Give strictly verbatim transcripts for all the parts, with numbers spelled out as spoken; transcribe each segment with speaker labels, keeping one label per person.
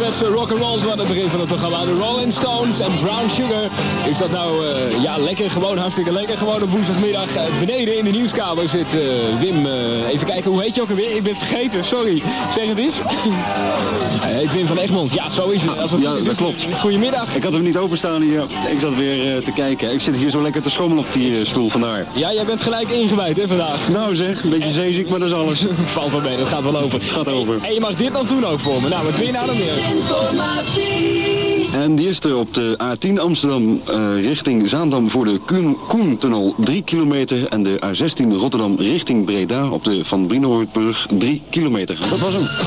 Speaker 1: met rock'n'roll zo aan het begin van het programma. De Rolling Stones en Brown Sugar. Is dat nou, uh, ja, lekker, gewoon hartstikke lekker. Gewoon op woensdagmiddag. Uh, beneden in de nieuwskamer zit uh, Wim. Uh, even kijken, hoe heet je ook alweer? Ik ben het vergeten, sorry. Zeg het eens. Hij heet Wim van Egmond. Ja, zo is het. Als het
Speaker 2: ja, dat klopt.
Speaker 1: Goedemiddag.
Speaker 2: Ik had hem niet openstaan hier. Ik zat weer uh, te kijken. Ik zit hier zo lekker te schommelen op die uh, stoel vandaar.
Speaker 1: Ja, jij bent gelijk ingewijd, hè, vandaag.
Speaker 2: Nou zeg, een beetje zeeziek, maar dat is alles.
Speaker 1: Valt wel mee, dat gaat wel over.
Speaker 2: Gaat over.
Speaker 1: En je mag dit dan doen ook voor me. Nou, wat wil je nou nog meer?
Speaker 2: En die is er op de A tien Amsterdam uh, richting Zaandam voor de Koen, Koentunnel drie kilometer. En de A zestien Rotterdam richting Breda op de Van Brienoordbrug drie kilometer. Dat was hem.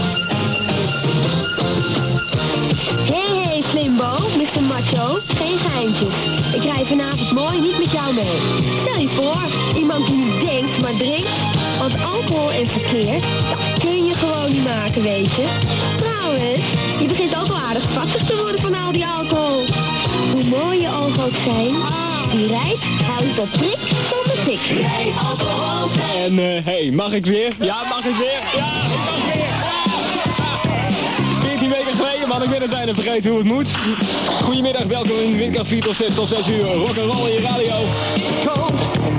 Speaker 3: Hey, hey, Slimbo, mister Macho. Geen geintjes. Ik rij vanavond mooi niet met jou mee. Stel je voor, iemand die niet denkt, maar drinkt. Want alcohol en verkeer, dat kun je gewoon niet maken, weet je. Trouwens, je begint ook wel aardig vassig te worden van al die alcohol. Hoe mooi je ogen ook zijn, die rijdt, houdt op prik zonder tik. Geen alcohol.
Speaker 1: En, uh, hey, mag ik weer? Ja, mag ik weer? Ja, ik mag weer! veertien weken geleden, man, ik ben het bijna vergeten hoe het moet. Goedemiddag, welkom in Windcafé tot zes tot zes uur. Rock'n'roll in je radio. Kom!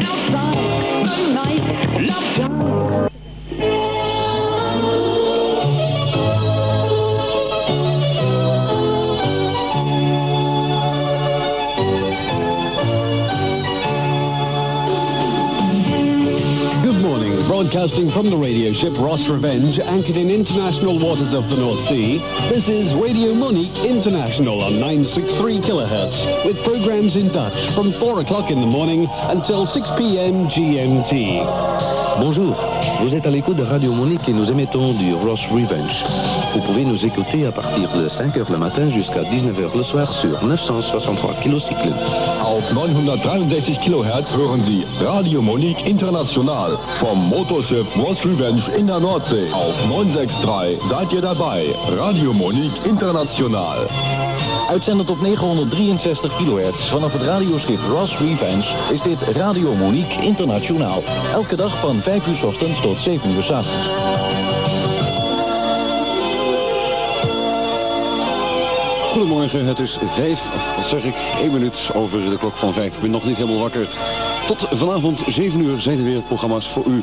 Speaker 4: Broadcasting from the radio ship Ross Revenge, anchored in international waters of the North Sea, this is Radio Monique International on nine sixty-three kilohertz, with programs in Dutch from four o'clock in the morning until six p m G M T.
Speaker 5: Bonjour, vous êtes à l'écoute de Radio Monique et nous émettons du Ross Revenge. Vous pouvez nous écouter à partir de cinq heures le matin jusqu'à dix-neuf heures le soir sur neuf cent soixante-trois kilocycles.
Speaker 6: Auf neunhundertdreiundsechzig Kilohertz hören Sie Radio Monique International vom Motorschiff Ross Revenge in der Nordsee. Auf neunhunderdrastig seid ihr dabei. Radio Monique International.
Speaker 5: Uitzendend op negenhonderddrieënzestig kilohertz vanaf het radioschip Ross Revenge is dit Radio Monique Internationaal. Elke dag van vijf uur 's ochtends tot zeven uur 's avonds.
Speaker 2: Goedemorgen, het is vijf, wat zeg ik, één minuut over de klok van vijf. Ik ben nog niet helemaal wakker. Tot vanavond zeven uur zijn er weer programma's voor u.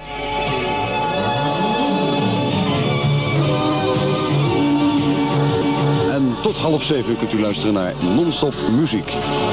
Speaker 2: En tot half zeven kunt u luisteren naar non-stop muziek.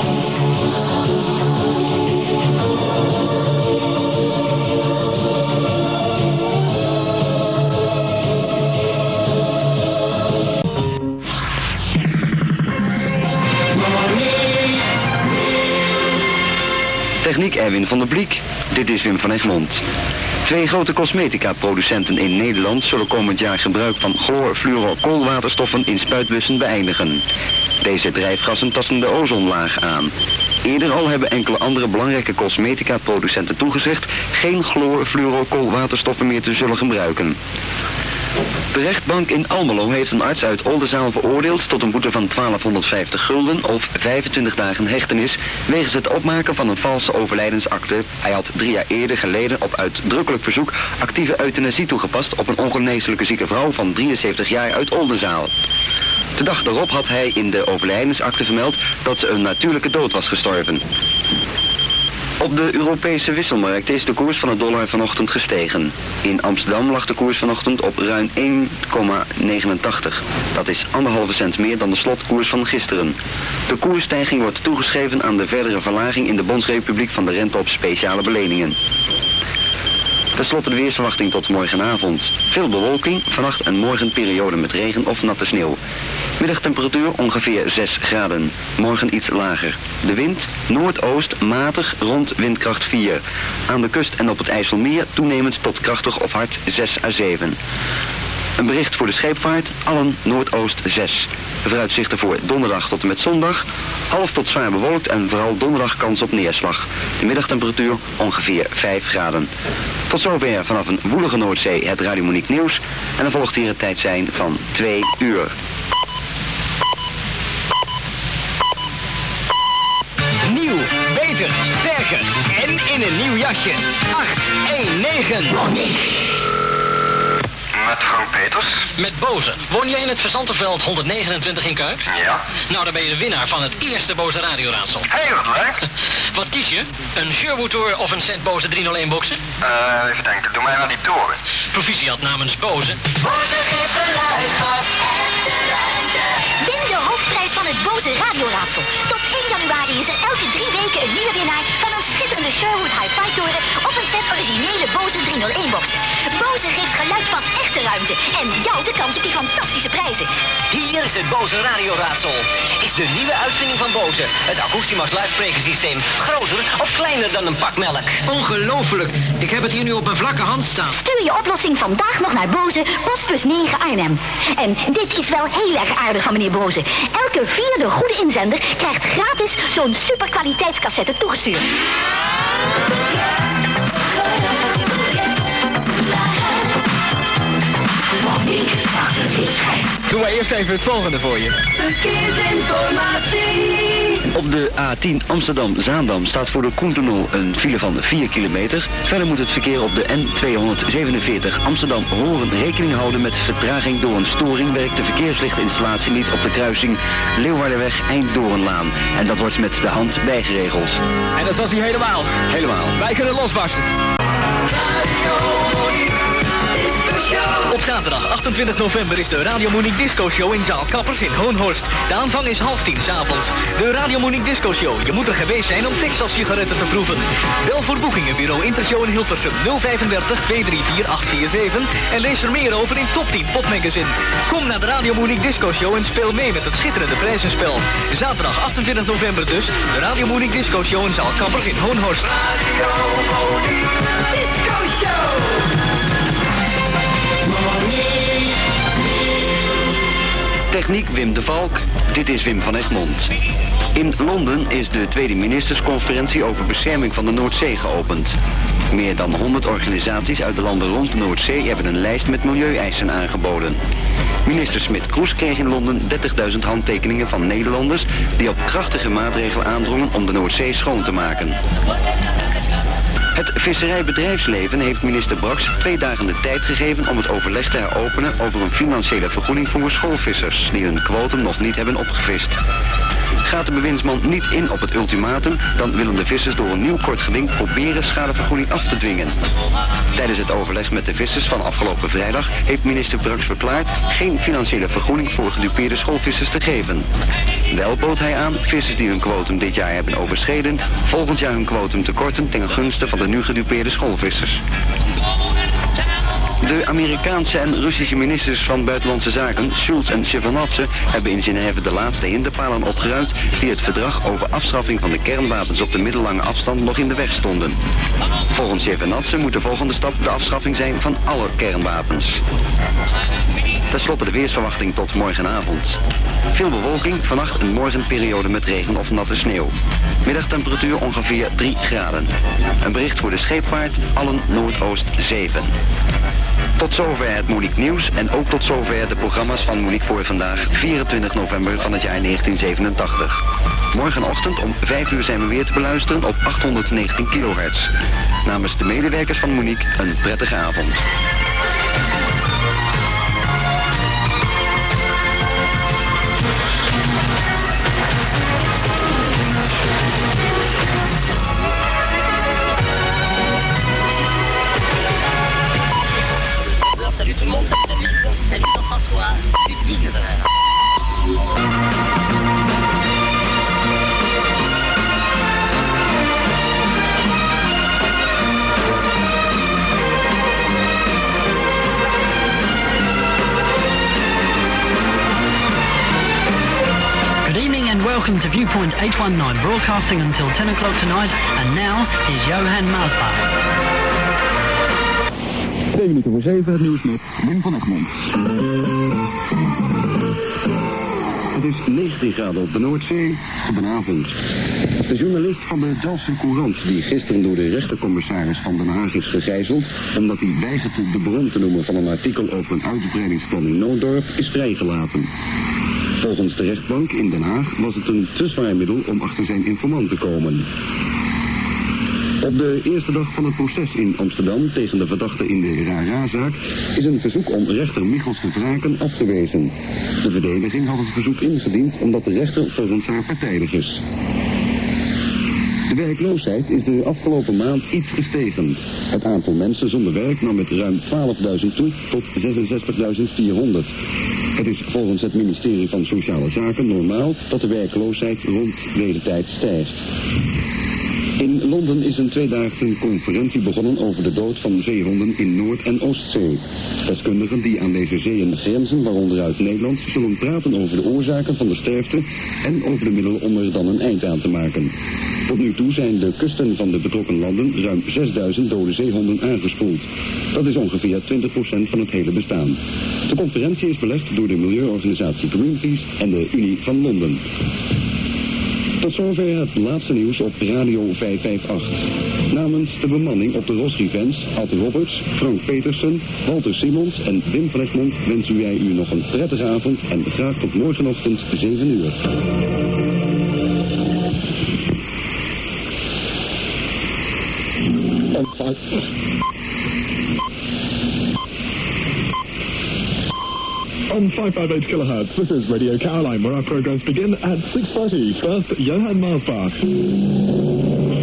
Speaker 7: Techniek Erwin van der Bliek, dit is Wim van Egmond. Twee grote cosmetica-producenten in Nederland zullen komend jaar gebruik van chloorfluorokoolwaterstoffen in spuitbussen beëindigen. Deze drijfgassen tasten de ozonlaag aan. Eerder al hebben enkele andere belangrijke cosmetica-producenten toegezegd geen chloorfluorokoolwaterstoffen meer te zullen gebruiken. De rechtbank in Almelo heeft een arts uit Oldenzaal veroordeeld tot een boete van twaalfhonderdvijftig gulden of vijfentwintig dagen hechtenis wegens het opmaken van een valse overlijdensakte. Hij had drie jaar eerder geleden op uitdrukkelijk verzoek actieve euthanasie toegepast op een ongeneeslijke zieke vrouw van drieënzeventig jaar uit Oldenzaal. De dag daarop had hij in de overlijdensakte vermeld dat ze een natuurlijke dood was gestorven. Op de Europese wisselmarkt is de koers van de dollar vanochtend gestegen. In Amsterdam lag de koers vanochtend op ruim één komma negenentachtig. Dat is anderhalve cent meer dan de slotkoers van gisteren. De koersstijging wordt toegeschreven aan de verdere verlaging in de Bondsrepubliek van de rente op speciale beleningen. Ten slotte de weersverwachting tot morgenavond. Veel bewolking, vannacht en morgen periode met regen of natte sneeuw. Middagtemperatuur ongeveer zes graden. Morgen iets lager. De wind noordoost matig rond windkracht vier. Aan de kust en op het IJsselmeer toenemend tot krachtig of hard zes à zeven. Een bericht voor de scheepvaart, allen noordoost zes. Vooruitzichten voor donderdag tot en met zondag. Half tot zwaar bewolkt en vooral donderdag kans op neerslag. De middagtemperatuur ongeveer vijf graden. Tot zover vanaf een woelige Noordzee het Radio Monique nieuws. En dan volgt hier het tijdsein van twee uur.
Speaker 8: Nieuw, beter, sterker en in een nieuw jasje. acht één negen. Monique.
Speaker 9: met Frank Peters.
Speaker 10: Met Bose. Woon jij in het Verzantenveld honderdnegenentwintig in Kuik?
Speaker 9: Ja.
Speaker 10: Nou, dan ben je de winnaar van het eerste Bose radioraadsel.
Speaker 9: Hé, hey, wat leuk.
Speaker 10: Wat kies je? Een Sherwood Tour of een set Bose driehonderdéén boxen?
Speaker 9: Eh, uh, even denken. Doe mij maar die toren.
Speaker 10: Proficiat namens Bose.
Speaker 11: Bose geeft geluid, gas en ruimte. Win de hoofdprijs van het Bose radioraadsel. Tot één januari is er elke drie weken een nieuwe winnaar van een schitterende Sherwood Hi-Fi toren of een set originele Bose driehonderdéén boxen. Bose geeft geluid van echte ruimte en jou de kans op die fantastische prijzen.
Speaker 8: Hier is het Bose radioraadsel. Is de nieuwe uitvinding van Bose. Het Acoustimax luidsprekersysteem. Groter of kleiner dan een pak melk.
Speaker 10: Ongelooflijk. Ik heb het hier nu op mijn vlakke hand staan.
Speaker 11: Stuur je oplossing vandaag nog naar Bose, postbus negen Arnhem. En dit is wel heel erg aardig van meneer Bose. Elke vierde goede inzender krijgt gratis zo'n super kwaliteitscassette toegestuurd.
Speaker 1: Doe maar eerst even het volgende voor je.
Speaker 11: Verkeersinformatie.
Speaker 7: Op de A tien Amsterdam-Zaandam staat voor de Koentunnel een file van vier kilometer. Verder moet het verkeer op de N tweehonderdzevenenveertig Amsterdam-Horen rekening houden met vertraging door een storing. Werkt de verkeerslichtinstallatie niet op de kruising Leeuwardenweg-Einddoornlaan. En dat wordt met de hand bijgeregeld.
Speaker 1: En dat was hij helemaal.
Speaker 7: Helemaal.
Speaker 1: Wij kunnen losbarsten.
Speaker 10: Op zaterdag achtentwintig november is de Radio Monique Disco Show in zaal Kappers in Hoonhorst. De aanvang is half tien 's avonds. De Radio Monique Disco Show. Je moet er geweest zijn om Texas sigaretten te proeven. Bel voor boekingen bureau Intershow in Hilversum nul vijfendertig tweehonderdvierentwintig achthonderdzevenenveertig en lees er meer over in Top tien Pop Magazine. Kom naar de Radio Monique Disco Show en speel mee met het schitterende prijzenspel. Zaterdag achtentwintig november dus. De Radio Monique Disco Show in zaal Kappers in Hoonhorst.
Speaker 11: Radio Monique Disco Show.
Speaker 7: Techniek Wim de Valk, dit is Wim van Egmond. In Londen is de tweede ministersconferentie over bescherming van de Noordzee geopend. Meer dan honderd organisaties uit de landen rond de Noordzee hebben een lijst met milieueisen aangeboden. Minister Smit-Kroes kreeg in Londen dertigduizend handtekeningen van Nederlanders die op krachtige maatregelen aandrongen om de Noordzee schoon te maken. Het visserijbedrijfsleven heeft minister Braks twee dagen de tijd gegeven om het overleg te heropenen over een financiële vergoeding voor schoolvissers die hun quotum nog niet hebben opgevist. Gaat de bewindsman niet in op het ultimatum, dan willen de vissers door een nieuw kort geding proberen schadevergoeding af te dwingen. Tijdens het overleg met de vissers van afgelopen vrijdag heeft minister Braks verklaard geen financiële vergoeding voor gedupeerde schoolvissers te geven. Wel bood hij aan vissers die hun quotum dit jaar hebben overschreden, volgend jaar hun quotum te korten ten gunste van de nu gedupeerde schoolvissers. De Amerikaanse en Russische ministers van Buitenlandse Zaken, Schulz en Shevardnadze, hebben in Genève de laatste hinderpalen opgeruimd die het verdrag over afschaffing van de kernwapens op de middellange afstand nog in de weg stonden. Volgens Shevardnadze moet de volgende stap de afschaffing zijn van alle kernwapens. Ten slotte de weersverwachting tot morgenavond. Veel bewolking, vannacht een morgenperiode met regen of natte sneeuw. Middagtemperatuur ongeveer drie graden. Een bericht voor de scheepvaart, Allen Noordoost zeven. Tot zover het Monique Nieuws en ook tot zover de programma's van Monique voor vandaag, vierentwintig november van het jaar negentien zevenentachtig. Morgenochtend om vijf uur zijn we weer te beluisteren op achthonderdnegentien kilohertz. Namens de medewerkers van Monique een prettige avond.
Speaker 12: Salut tout le monde, salut, salut Jean-François, salut Tigre.
Speaker 13: Good evening and welcome to Viewpoint eight one nine, broadcasting until ten o'clock tonight, and now is Johan Maasbach.
Speaker 6: Twee minuten voor zeven, het nieuws met Wim van Egmond.
Speaker 2: Het is negentien graden op de Noordzee op een avond. De journalist van de Dalfse Courant, die gisteren door de rechtercommissaris van Den Haag is gegijzeld, omdat hij weigert de bron te noemen van een artikel over een uitbreidingsplan in Nooddorp, is vrijgelaten. Volgens de rechtbank in Den Haag was het een te zwaar middel om achter zijn informant te komen. Op de eerste dag van het proces in Amsterdam tegen de verdachte in de Ra-Ra-zaak is een verzoek om rechter Michels te wraken afgewezen. De verdediging had het verzoek ingediend omdat de rechter volgens haar partijdig is. De werkloosheid is de afgelopen maand iets gestegen. Het aantal mensen zonder werk nam met ruim twaalfduizend toe tot zesenzestigduizend vierhonderd. Het is volgens het ministerie van Sociale Zaken normaal dat de werkloosheid rond deze tijd stijgt. In Londen is een tweedaagse conferentie begonnen over de dood van zeehonden in Noord- en Oostzee. Deskundigen die aan deze zeeën grenzen, waaronder uit Nederland, zullen praten over de oorzaken van de sterfte en over de middelen om er dan een eind aan te maken. Tot nu toe zijn de kusten van de betrokken landen ruim zesduizend dode zeehonden aangespoeld. Dat is ongeveer twintig procent van het hele bestaan. De conferentie is belegd door de milieuorganisatie Greenpeace en de Unie van Londen. Tot zover het laatste nieuws op Radio vijfhonderdachtenvijftig. Namens de bemanning op de Ross Revenge, Alte Roberts, Frank Petersen, Walter Simons en Wim van Egmond wensen wij u nog een prettige avond en graag tot morgenochtend zeven uur.
Speaker 6: On five fifty-eight kilohertz, this is Radio Caroline, where our programs begin at six thirty. First, Johan Maasbach.